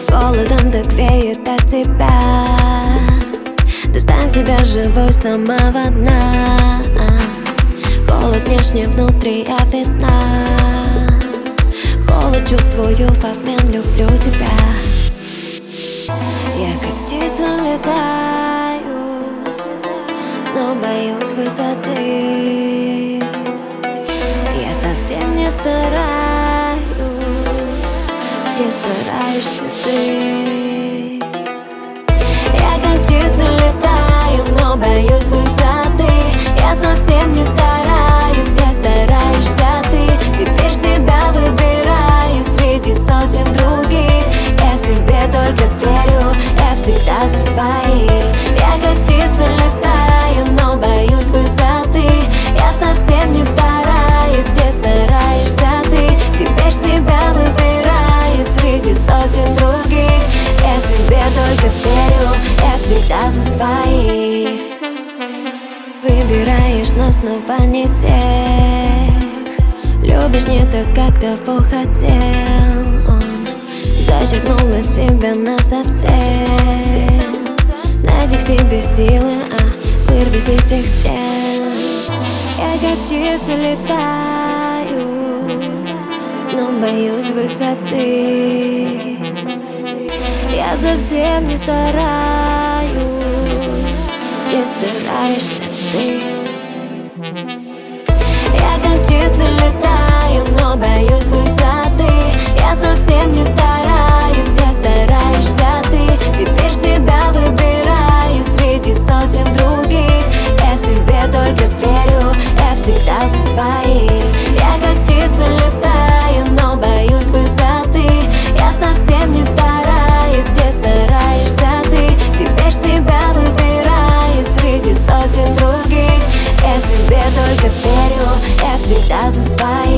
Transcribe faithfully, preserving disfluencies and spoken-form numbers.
Холодом так веет от тебя. Достань себя живой с самого дна. Холод внешне, внутри, а весна. Холод чувствую в обмен, люблю тебя. Я как птица летаю, но боюсь высоты. Я совсем не стараюсь, где стараешься ты. Я как птица летаю, но боюсь высоты. Я совсем не стараюсь, где стараешься ты. Теперь себя выбираю среди сотен других. Я себе только верю, я всегда за своих. Я как птица летаю, но боюсь высоты. Я совсем не стараюсь, где стараешься ты. Теперь себя выбираю среди сотен других. Я себе только верю, я всегда за своих. Выбираешь, но снова не тех. Любишь не так, как того хотел он. Зачеркнула себя насовсем. Найди в себе силы, а вырвись из тех стен. Я как птица летаю, но боюсь высоты. Я совсем не стараюсь, где стараешься ты. Я как птица летаю, но боюсь высоты. Я совсем не стараюсь, где стараешься ты. Теперь себя выбираю среди сотен других. Я себе только верю, я всегда за своих. Я как птица летаю, но боюсь высоты. Я совсем не стараюсь, где стараешься ты. Теперь себя выбираю среди сотен других. Я себе только верю, я всегда за своих.